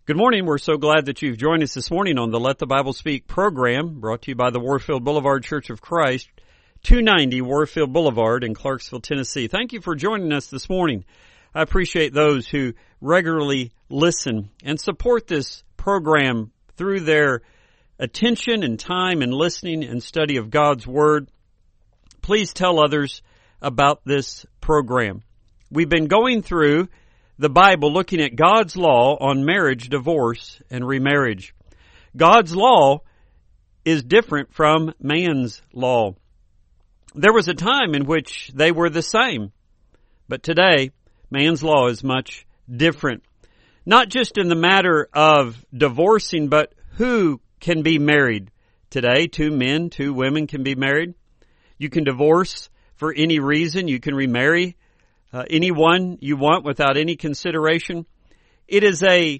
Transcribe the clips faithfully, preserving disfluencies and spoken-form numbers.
Good morning. We're so glad that you've joined us this morning on the Let the Bible Speak program, brought to you by the Warfield Boulevard Church of Christ, two ninety Warfield Boulevard in Clarksville, Tennessee. Thank you for joining us this morning. I appreciate those who regularly listen and support this program through their attention and time and listening and study of God's Word. Please tell others about this program. We've been going through the Bible looking at God's law on marriage, divorce, and remarriage. God's law is different from man's law. There was a time in which they were the same, but today man's law is much different. Not just in the matter of divorcing, but who can be married today. Two men, two women can be married. You can divorce for any reason. You can remarry Uh, anyone you want without any consideration. It is a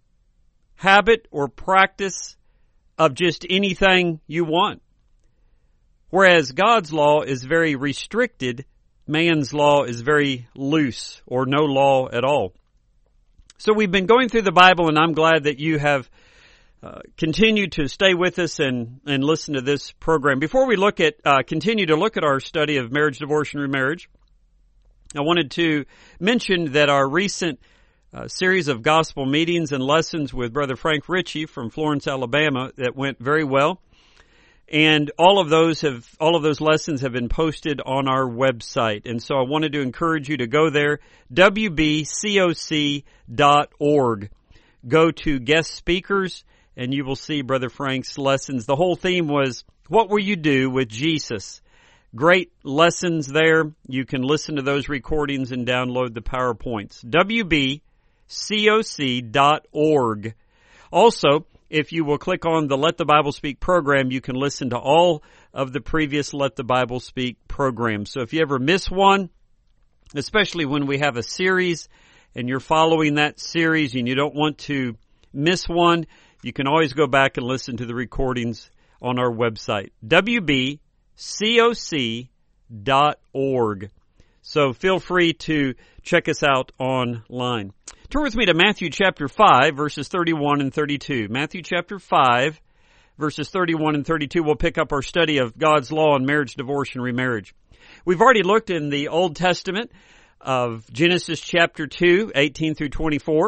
habit or practice of just anything you want. Whereas God's law is very restricted, man's law is very loose or no law at all. So we've been going through the Bible, and I'm glad that you have uh, continued to stay with us and, and listen to this program. Before we look at, uh, continue to look at our study of marriage, divorce, and remarriage, I wanted to mention that our recent uh, series of gospel meetings and lessons with Brother Frank Ritchie from Florence, Alabama, that went very well. And all of those have, all of those lessons have been posted on our website. And so I wanted to encourage you to go there, w b coc dot org. Go to guest speakers and you will see Brother Frank's lessons. The whole theme was, what will you do with Jesus? Great lessons there. You can listen to those recordings and download the PowerPoints. w b coc dot org. Also, if you will click on the Let the Bible Speak program, you can listen to all of the previous Let the Bible Speak programs. So if you ever miss one, especially when we have a series and you're following that series and you don't want to miss one, you can always go back and listen to the recordings on our website. w b coc dot org. So feel free to check us out online. Turn with me to Matthew chapter five, verses thirty-one and thirty-two. Matthew chapter five, verses thirty-one and thirty-two. We'll pick up our study of God's law on marriage, divorce, and remarriage. We've already looked in the Old Testament of Genesis chapter two, eighteen through twenty-four.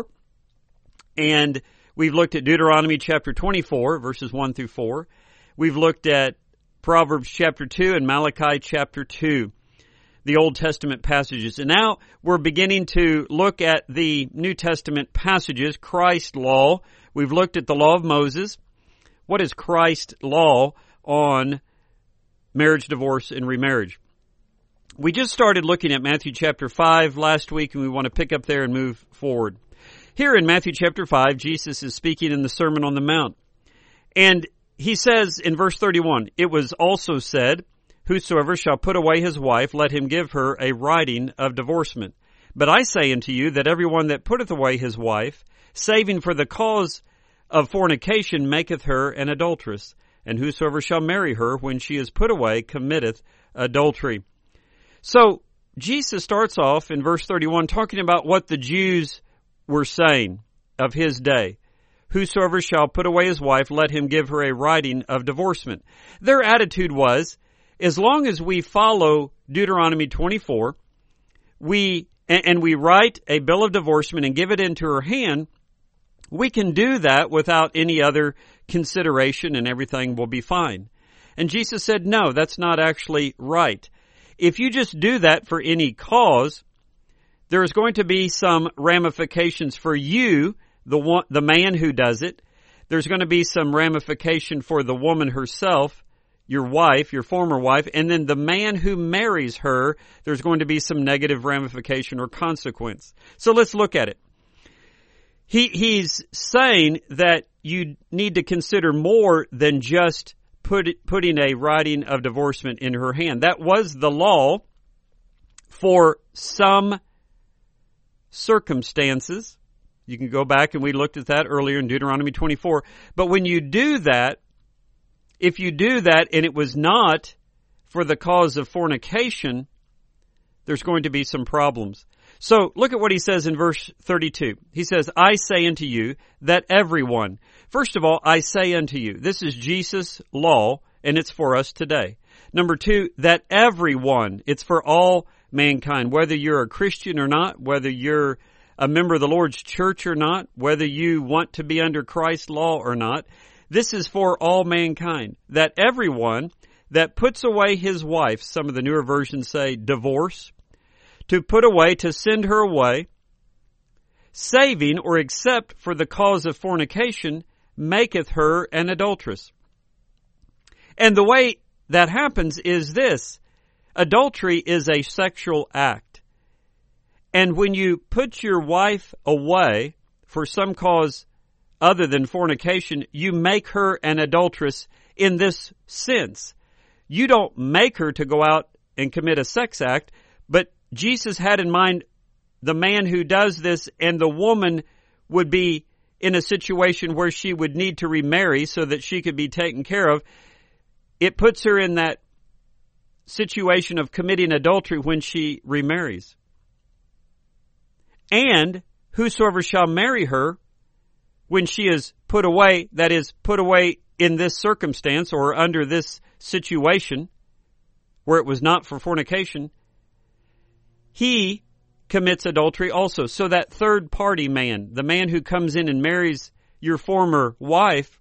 And we've looked at Deuteronomy chapter twenty-four, verses one through four. We've looked at Proverbs chapter two and Malachi chapter two, the Old Testament passages. And now we're beginning to look at the New Testament passages, Christ's law. We've looked at the law of Moses. What is Christ's law on marriage, divorce, and remarriage? We just started looking at Matthew chapter five last week, and we want to pick up there and move forward. Here in Matthew chapter five, Jesus is speaking in the Sermon on the Mount. And he says in verse thirty-one, "It was also said, whosoever shall put away his wife, let him give her a writing of divorcement. But I say unto you that everyone that putteth away his wife, saving for the cause of fornication, maketh her an adulteress. And whosoever shall marry her, when she is put away, committeth adultery." So Jesus starts off in verse thirty-one talking about what the Jews were saying of his day. Whosoever shall put away his wife, let him give her a writing of divorcement. Their attitude was, as long as we follow Deuteronomy twenty-four, we and we write a bill of divorcement and give it into her hand, we can do that without any other consideration and everything will be fine. And Jesus said, no, that's not actually right. If you just do that for any cause, there is going to be some ramifications for you, the one, the man who does it. There's going to be some ramification for the woman herself, your wife, your former wife, and then the man who marries her, there's going to be some negative ramification or consequence. So let's look at it. He, he's saying that you need to consider more than just put, putting a writing of divorcement in her hand. That was the law for some circumstances. You can go back and we looked at that earlier in Deuteronomy twenty-four. But when you do that, if you do that and it was not for the cause of fornication, there's going to be some problems. So look at what he says in verse thirty-two. He says, I say unto you that everyone, first of all, I say unto you, this is Jesus' law, and it's for us today. Number two, that everyone, it's for all mankind, whether you're a Christian or not, whether you're a member of the Lord's church or not, whether you want to be under Christ's law or not, this is for all mankind, that everyone that puts away his wife, some of the newer versions say divorce, to put away, to send her away, saving or except for the cause of fornication, maketh her an adulteress. And the way that happens is this. Adultery is a sexual act. And when you put your wife away for some cause other than fornication, you make her an adulteress in this sense. You don't make her to go out and commit a sex act, but Jesus had in mind the man who does this, and the woman would be in a situation where she would need to remarry so that she could be taken care of. It puts her in that situation of committing adultery when she remarries. And whosoever shall marry her when she is put away, that is, put away in this circumstance or under this situation where it was not for fornication, he commits adultery also. So that third party man, the man who comes in and marries your former wife,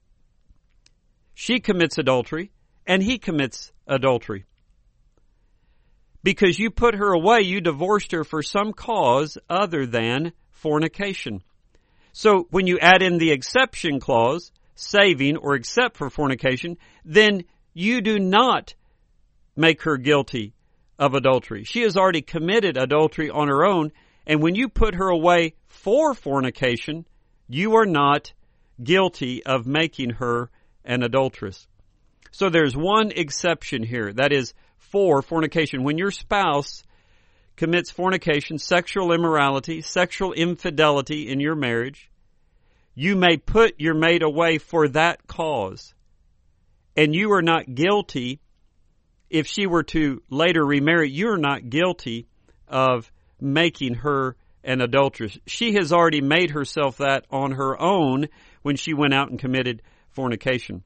she commits adultery and he commits adultery. Because you put her away, you divorced her for some cause other than fornication. So when you add in the exception clause, saving or except for fornication, then you do not make her guilty of adultery. She has already committed adultery on her own, and when you put her away for fornication, you are not guilty of making her an adulteress. So there's one exception here, that is for fornication. When your spouse commits fornication, sexual immorality, sexual infidelity in your marriage, you may put your mate away for that cause, and you are not guilty. If she were to later remarry, you're not guilty of making her an adulteress. She has already made herself that on her own when she went out and committed fornication.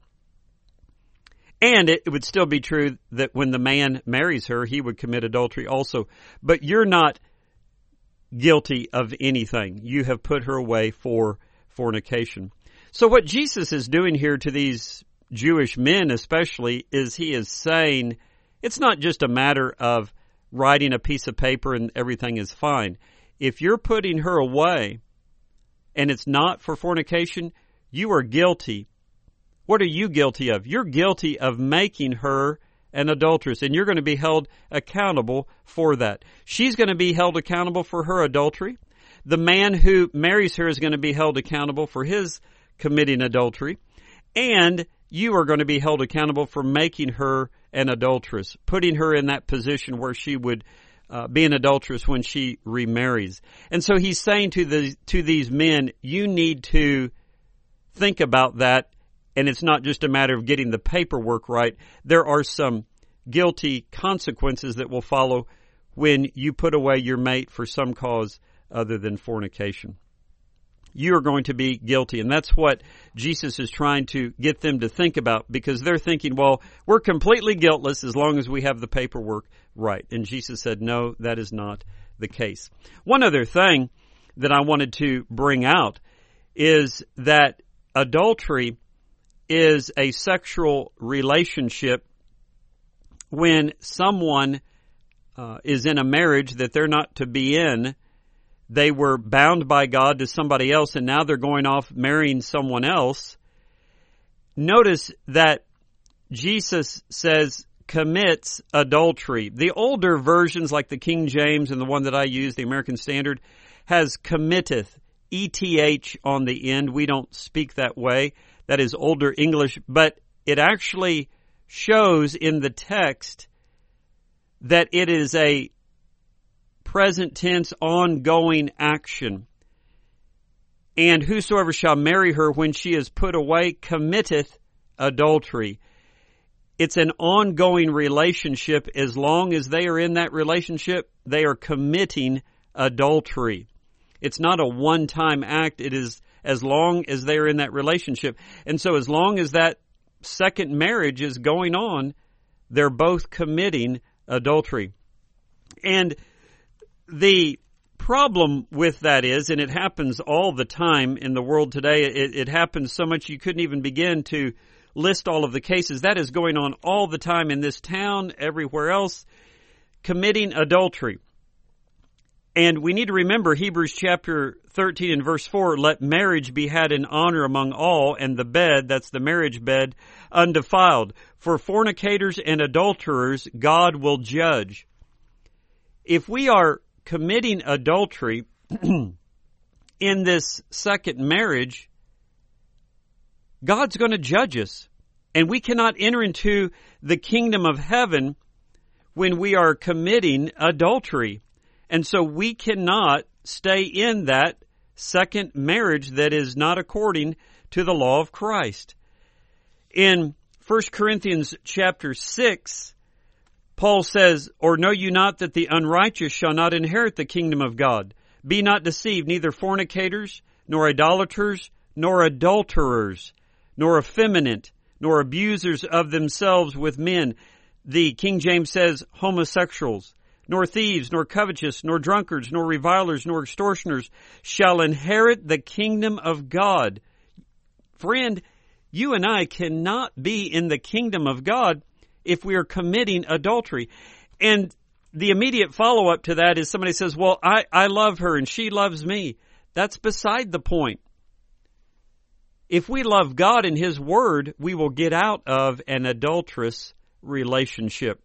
And it would still be true that when the man marries her, he would commit adultery also. But you're not guilty of anything. You have put her away for fornication. So what Jesus is doing here to these Jewish men especially is he is saying it's not just a matter of writing a piece of paper and everything is fine. If you're putting her away and it's not for fornication, you are guilty. What are you guilty of? You're guilty of making her an adulteress, and you're going to be held accountable for that. She's going to be held accountable for her adultery. The man who marries her is going to be held accountable for his committing adultery. And you are going to be held accountable for making her an adulteress, putting her in that position where she would uh, be an adulteress when she remarries. And so he's saying to the to these men, you need to think about that. And it's not just a matter of getting the paperwork right. There are some guilty consequences that will follow when you put away your mate for some cause other than fornication. You are going to be guilty. And that's what Jesus is trying to get them to think about, because they're thinking, well, we're completely guiltless as long as we have the paperwork right. And Jesus said, no, that is not the case. One other thing that I wanted to bring out is that adultery is a sexual relationship when someone uh, is in a marriage that they're not to be in. They were bound by God to somebody else, and now they're going off marrying someone else. Notice that Jesus says commits adultery. The older versions, like the King James and the one that I use, the American Standard, has committeth, E T H on the end. We don't speak that way. That is older English, but it actually shows in the text that it is a present tense, ongoing action. And whosoever shall marry her when she is put away committeth adultery. It's an ongoing relationship. As long as they are in that relationship, they are committing adultery. It's not a one-time act. It is as long as they're in that relationship. And so as long as that second marriage is going on, they're both committing adultery. And the problem with that is, and it happens all the time in the world today, it, it happens so much you couldn't even begin to list all of the cases. That is going on all the time in this town, everywhere else, committing adultery. And we need to remember Hebrews chapter thirteen and verse four, let marriage be had in honor among all, and the bed, that's the marriage bed, undefiled. For fornicators and adulterers God will judge. If we are committing adultery in this second marriage, God's going to judge us. And we cannot enter into the kingdom of heaven when we are committing adultery. And so we cannot stay in that second marriage that is not according to the law of Christ. In First Corinthians chapter six, Paul says, or know you not that the unrighteous shall not inherit the kingdom of God? Be not deceived, neither fornicators, nor idolaters, nor adulterers, nor effeminate, nor abusers of themselves with men. The King James says homosexuals, nor thieves, nor covetous, nor drunkards, nor revilers, nor extortioners shall inherit the kingdom of God. Friend, you and I cannot be in the kingdom of God if we are committing adultery. And the immediate follow-up to that is somebody says, well, I, I love her and she loves me. That's beside the point. If we love God and His Word, we will get out of an adulterous relationship.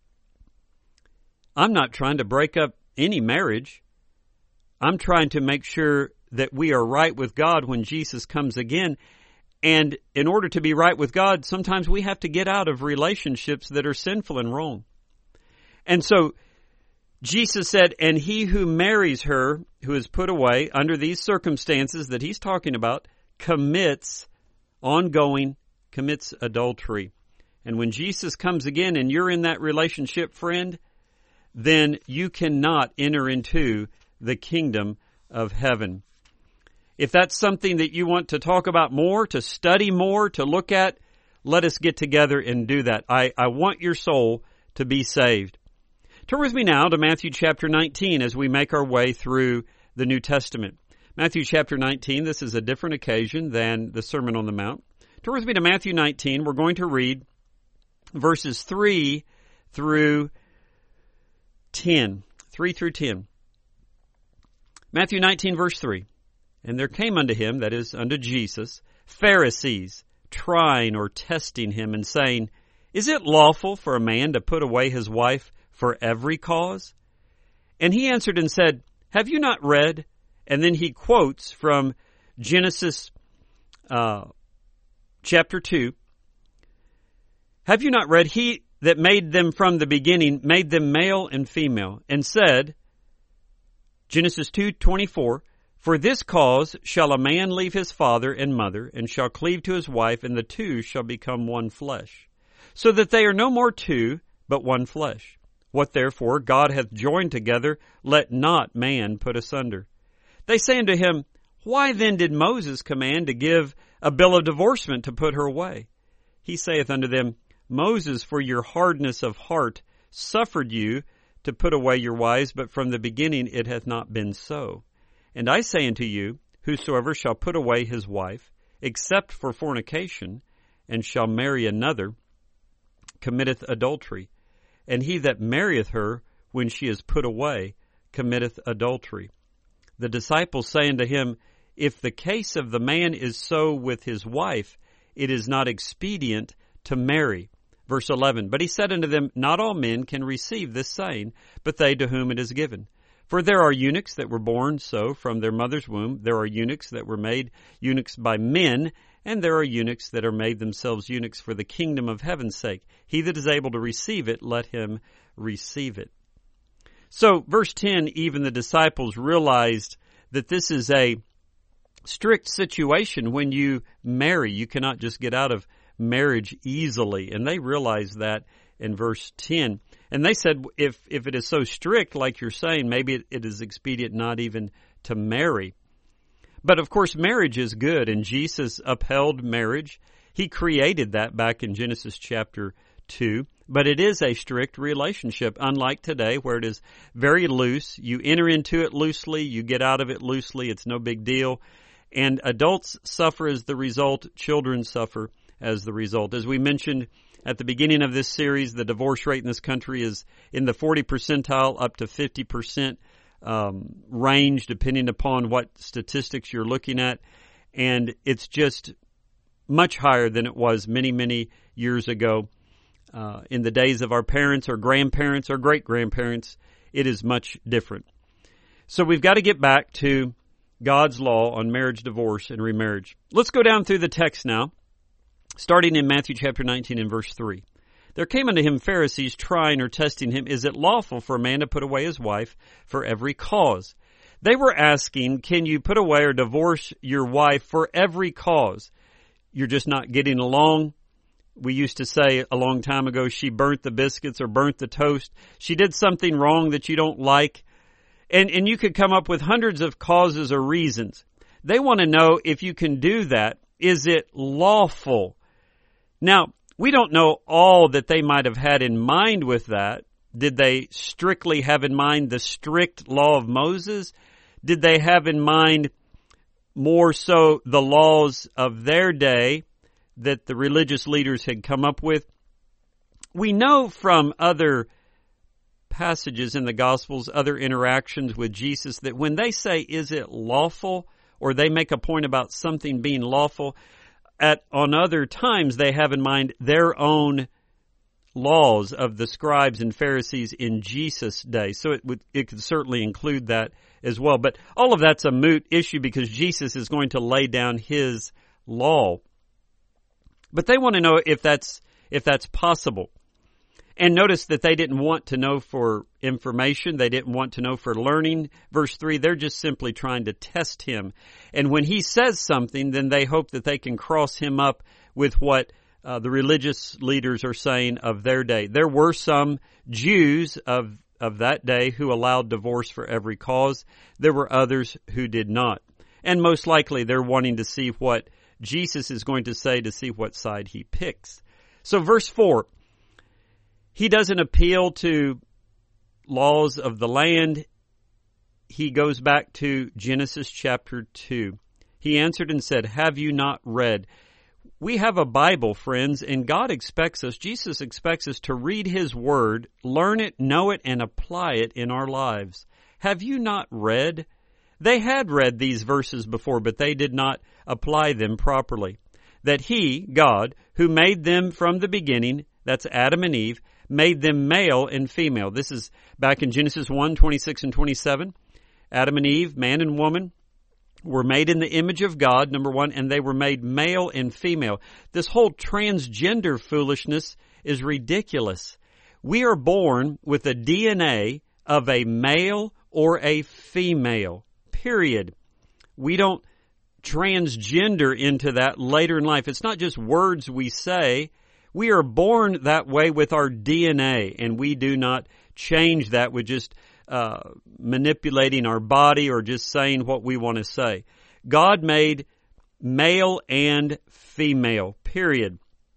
I'm not trying to break up any marriage. I'm trying to make sure that we are right with God when Jesus comes again. And in order to be right with God, sometimes we have to get out of relationships that are sinful and wrong. And so Jesus said, and he who marries her, who is put away under these circumstances that he's talking about, commits ongoing, commits adultery. And when Jesus comes again and you're in that relationship, friend, then you cannot enter into the kingdom of heaven. If that's something that you want to talk about more, to study more, to look at, let us get together and do that. I, I want your soul to be saved. Turn with me now to Matthew chapter nineteen as we make our way through the New Testament. Matthew chapter nineteen, this is a different occasion than the Sermon on the Mount. Turn with me to Matthew nineteen. We're going to read verses three through ten. three through ten. Matthew nineteen, verse three. And there came unto him, that is, unto Jesus, Pharisees, trying or testing him, and saying, Is it lawful for a man to put away his wife for every cause? And he answered and said, Have you not read? And then he quotes from Genesis uh, chapter two. Have you not read, He that made them from the beginning made them male and female, and said, Genesis two twenty-four, For this cause shall a man leave his father and mother, and shall cleave to his wife, and the two shall become one flesh. So that they are no more two, but one flesh. What therefore God hath joined together, let not man put asunder. They say unto him, Why then did Moses command to give a bill of divorcement to put her away? He saith unto them, Moses, for your hardness of heart, suffered you to put away your wives, but from the beginning it hath not been so. And I say unto you, whosoever shall put away his wife, except for fornication, and shall marry another, committeth adultery. And he that marrieth her, when she is put away, committeth adultery. The disciples say unto him, If the case of the man is so with his wife, it is not expedient to marry. Verse eleven, But he said unto them, Not all men can receive this saying, but they to whom it is given. For there are eunuchs that were born so from their mother's womb. There are eunuchs that were made eunuchs by men, and there are eunuchs that are made themselves eunuchs for the kingdom of heaven's sake. He that is able to receive it, let him receive it. So, verse ten, even the disciples realized that this is a strict situation when you marry. You cannot just get out of marriage easily, and they realized that in verse ten. And they said, if, if it is so strict, like you're saying, maybe it, it is expedient not even to marry. But of course, marriage is good, and Jesus upheld marriage. He created that back in Genesis chapter two. But it is a strict relationship, unlike today, where it is very loose. You enter into it loosely, you get out of it loosely, it's no big deal. And adults suffer as the result, children suffer as the result. As we mentioned at the beginning of this series, the divorce rate in this country is in the forty percentile up to fifty percent um, range, depending upon what statistics you're looking at. And it's just much higher than it was many, many years ago. Uh, in the days of our parents or grandparents or great-grandparents, it is much different. So we've got to get back to God's law on marriage, divorce, and remarriage. Let's go down through the text now, starting in Matthew chapter nineteen and verse three. There came unto him Pharisees trying or testing him, is it lawful for a man to put away his wife for every cause? They were asking, can you put away or divorce your wife for every cause? You're just not getting along. We used to say a long time ago, she burnt the biscuits or burnt the toast. She did something wrong that you don't like. And, and you could come up with hundreds of causes or reasons. They want to know if you can do that. Is it lawful? Now, we don't know all that they might have had in mind with that. Did they strictly have in mind the strict law of Moses? Did they have in mind more so the laws of their day that the religious leaders had come up with? We know from other passages in the Gospels, other interactions with Jesus, that when they say, is it lawful, or they make a point about something being lawful, at on other times they have in mind their own laws of the scribes and Pharisees in Jesus' day. So it would it could certainly include that as well. But all of that's a moot issue because Jesus is going to lay down his law. But they want to know if that's if that's possible. And notice that they didn't want to know for information. They didn't want to know for learning. Verse three, they're just simply trying to test him. And when he says something, then they hope that they can cross him up with what uh, the religious leaders are saying of their day. There were some Jews of, of that day who allowed divorce for every cause. There were others who did not. And most likely they're wanting to see what Jesus is going to say, to see what side he picks. So verse four, he doesn't appeal to laws of the land. He goes back to Genesis chapter two. He answered and said, have you not read? We have a Bible, friends, and God expects us, Jesus expects us to read his word, learn it, know it, and apply it in our lives. Have you not read? They had read these verses before, but they did not apply them properly. That he, God, who made them from the beginning, that's Adam and Eve, made them male and female. This is back in Genesis one, twenty-six and twenty-seven. Adam and Eve, man and woman, were made in the image of God, number one, and they were made male and female. This whole transgender foolishness is ridiculous. We are born with a D N A of a male or a female, period. We don't transgender into that later in life. It's not just words we say. We are born that way with our D N A, and we do not change that with just uh, manipulating our body or just saying what we want to say. God made male and female, period.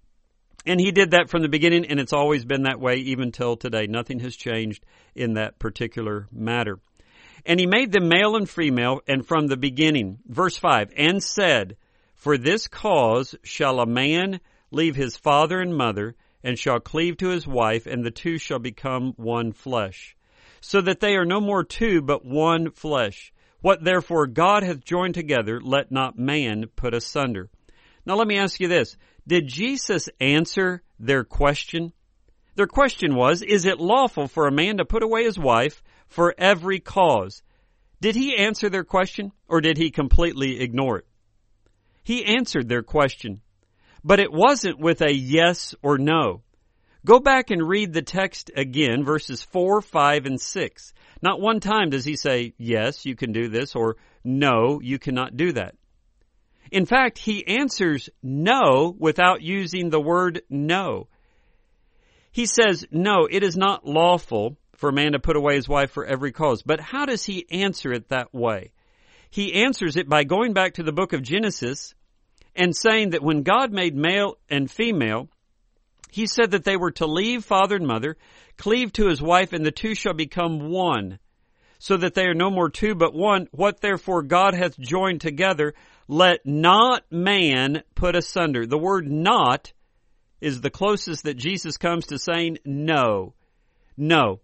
And he did that from the beginning, and it's always been that way even till today. Nothing has changed in that particular matter. And he made them male and female, and from the beginning. Verse five, and said, for this cause shall a man leave his father and mother, and shall cleave to his wife, and the two shall become one flesh. So that they are no more two, but one flesh. What therefore God hath joined together, let not man put asunder. Now let me ask you this. Did Jesus answer their question? Their question was, is it lawful for a man to put away his wife for every cause? Did he answer their question, or did he completely ignore it? He answered their question. But it wasn't with a yes or no. Go back and read the text again, verses four, five, and six. Not one time does he say, yes, you can do this, or no, you cannot do that. In fact, he answers no without using the word no. He says, no, it is not lawful for a man to put away his wife for every cause. But how does he answer it that way? He answers it by going back to the book of Genesis and saying that when God made male and female, he said that they were to leave father and mother, cleave to his wife, and the two shall become one, so that they are no more two but one. What therefore God hath joined together, let not man put asunder. The word not is the closest that Jesus comes to saying no. No.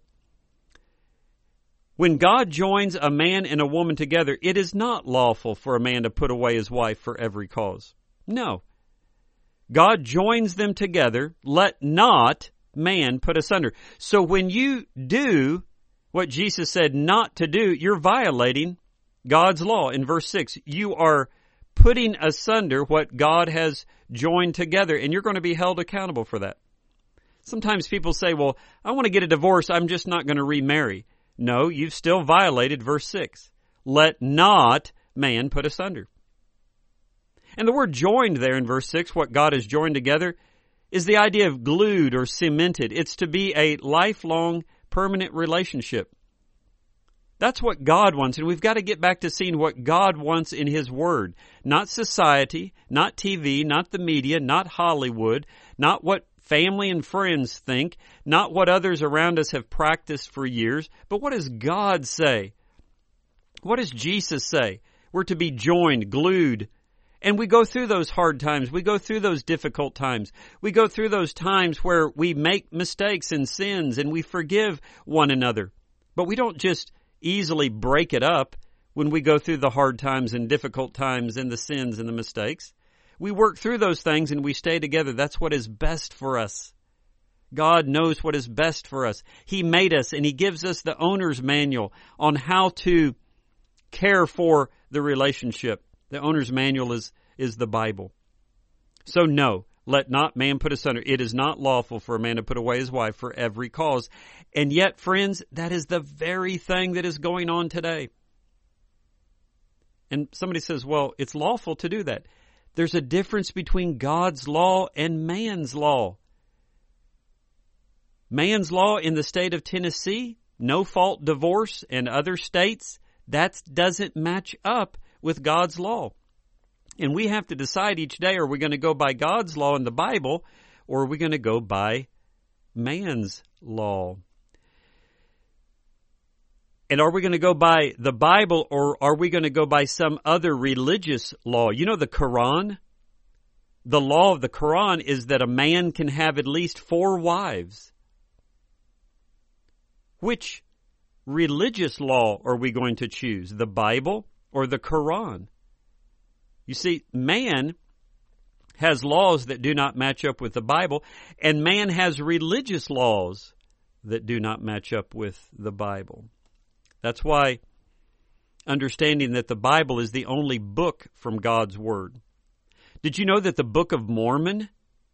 When God joins a man and a woman together, it is not lawful for a man to put away his wife for every cause. No. God joins them together. Let not man put asunder. So when you do what Jesus said not to do, you're violating God's law. In verse six, you are putting asunder what God has joined together, and you're going to be held accountable for that. Sometimes people say, well, I want to get a divorce. I'm just not going to remarry. No, you've still violated verse six. Let not man put asunder. And the word joined there in verse six, what God has joined together, is the idea of glued or cemented. It's to be a lifelong, permanent relationship. That's what God wants, and we've got to get back to seeing what God wants in His Word. Not society, not T V, not the media, not Hollywood, not what family and friends think, not what others around us have practiced for years, but what does God say? What does Jesus say? We're to be joined, glued. And we go through those hard times. We go through those difficult times. We go through those times where we make mistakes and sins and we forgive one another. But we don't just easily break it up when we go through the hard times and difficult times and the sins and the mistakes. We work through those things and we stay together. That's what is best for us. God knows what is best for us. He made us and He gives us the owner's manual on how to care for the relationship. The owner's manual is, is the Bible. So no, let not man put asunder. It is not lawful for a man to put away his wife for every cause. And yet, friends, that is the very thing that is going on today. And somebody says, well, it's lawful to do that. There's a difference between God's law and man's law. Man's law in the state of Tennessee, no-fault divorce, and other states, that doesn't match up with God's law. And we have to decide each day, are we going to go by God's law in the Bible, or are we going to go by man's law? And are we going to go by the Bible, or are we going to go by some other religious law? You know the Quran? The law of the Quran is that a man can have at least four wives. Which religious law are we going to choose? The Bible or the Quran? You see, man has laws that do not match up with the Bible, and man has religious laws that do not match up with the Bible. That's why understanding that the Bible is the only book from God's Word. Did you know that the Book of Mormon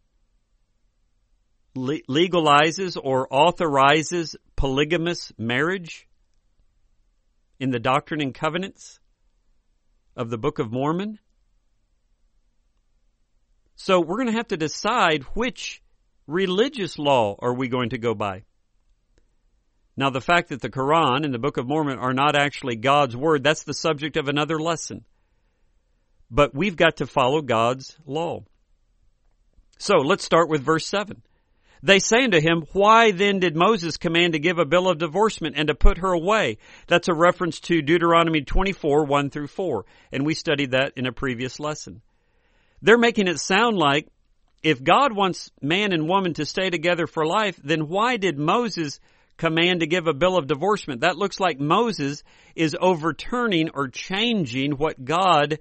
le- legalizes or authorizes polygamous marriage in the Doctrine and Covenants of the Book of Mormon? So we're going to have to decide which religious law are we going to go by. Now, the fact that the Quran and the Book of Mormon are not actually God's Word, that's the subject of another lesson. But we've got to follow God's law. So let's start with verse seven. They say unto him, why then did Moses command to give a bill of divorcement and to put her away? That's a reference to Deuteronomy twenty-four, one through four. And we studied that in a previous lesson. They're making it sound like if God wants man and woman to stay together for life, then why did Moses command to give a bill of divorcement? That looks like Moses is overturning or changing what God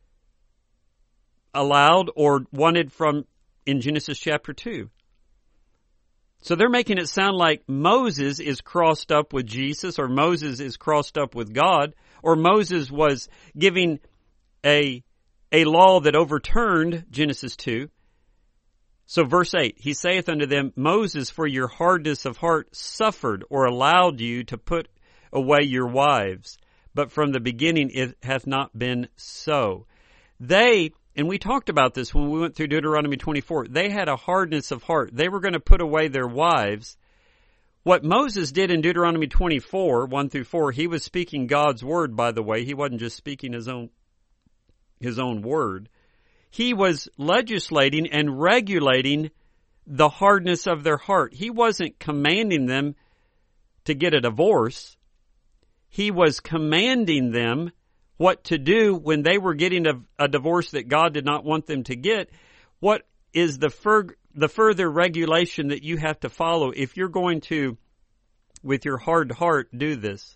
allowed or wanted from in Genesis chapter two. So they're making it sound like Moses is crossed up with Jesus, or Moses is crossed up with God, or Moses was giving a, a law that overturned Genesis two. So verse eight, he saith unto them, Moses, for your hardness of heart, suffered or allowed you to put away your wives, but from the beginning it hath not been so. They And we talked about this when we went through Deuteronomy twenty-four. They had a hardness of heart. They were going to put away their wives. What Moses did in Deuteronomy twenty-four, one through four, he was speaking God's word, by the way. He wasn't just speaking his own, his own word. He was legislating and regulating the hardness of their heart. He wasn't commanding them to get a divorce. He was commanding them what to do when they were getting a, a divorce that God did not want them to get. What is the fur, the further regulation that you have to follow if you're going to, with your hard heart, do this?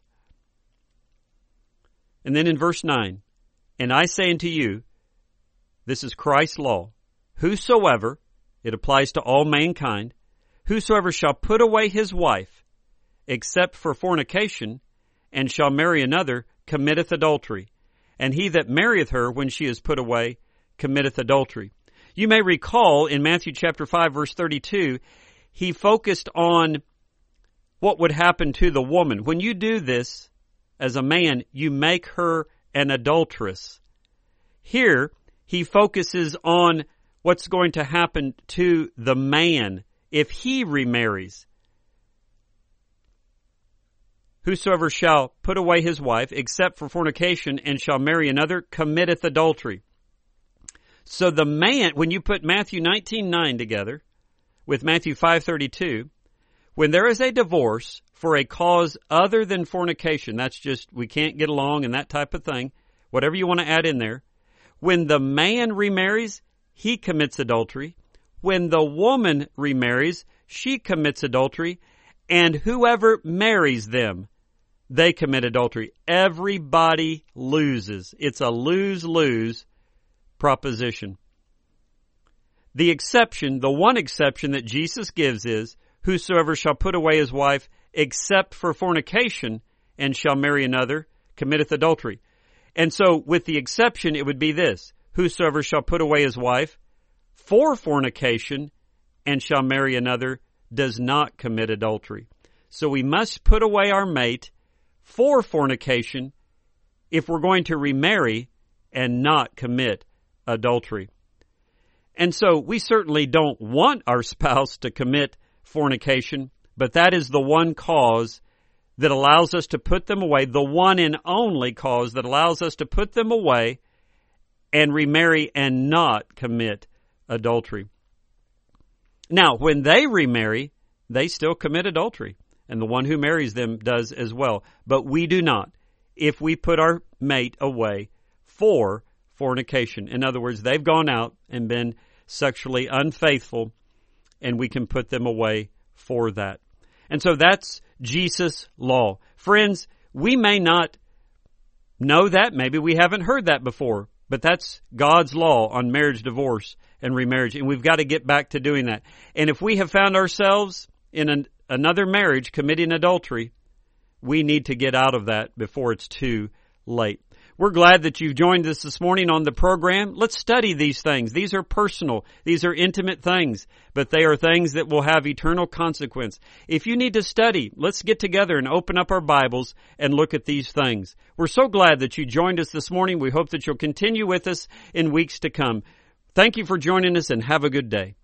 And then in verse nine, and I say unto you, this is Christ's law, whosoever, it applies to all mankind, whosoever shall put away his wife, except for fornication, and shall marry another, committeth adultery. And he that marrieth her when she is put away, committeth adultery. You may recall in Matthew chapter five, verse thirty-two, he focused on what would happen to the woman. When you do this as a man, you make her an adulteress. Here, he focuses on what's going to happen to the man if he remarries. Whosoever shall put away his wife, except for fornication, and shall marry another, committeth adultery. So the man, when you put Matthew nineteen nine together with Matthew five thirty-two, when there is a divorce for a cause other than fornication, that's just we can't get along and that type of thing, whatever you want to add in there, when the man remarries, he commits adultery. When the woman remarries, she commits adultery. And whoever marries them, they commit adultery. Everybody loses. It's a lose-lose proposition. The exception, the one exception that Jesus gives is, whosoever shall put away his wife except for fornication and shall marry another, committeth adultery. And so with the exception, it would be this, whosoever shall put away his wife for fornication and shall marry another does not commit adultery. So we must put away our mate for fornication if we're going to remarry and not commit adultery. And so we certainly don't want our spouse to commit fornication, but that is the one cause that allows us to put them away, the one and only cause that allows us to put them away and remarry and not commit adultery. Now, when they remarry, they still commit adultery, and the one who marries them does as well. But we do not if we put our mate away for fornication. In other words, they've gone out and been sexually unfaithful, and we can put them away for that. And so that's Jesus' law. Friends, we may not know that. Maybe we haven't heard that before, but that's God's law on marriage, divorce, and remarriage, and we've got to get back to doing that. And if we have found ourselves in an, another marriage committing adultery, we need to get out of that before it's too late. We're glad that you've joined us this morning on the program. Let's study these things. These are personal. These are intimate things, but they are things that will have eternal consequence. If you need to study, let's get together and open up our Bibles and look at these things. We're so glad that you joined us this morning. We hope that you'll continue with us in weeks to come. Thank you for joining us and have a good day.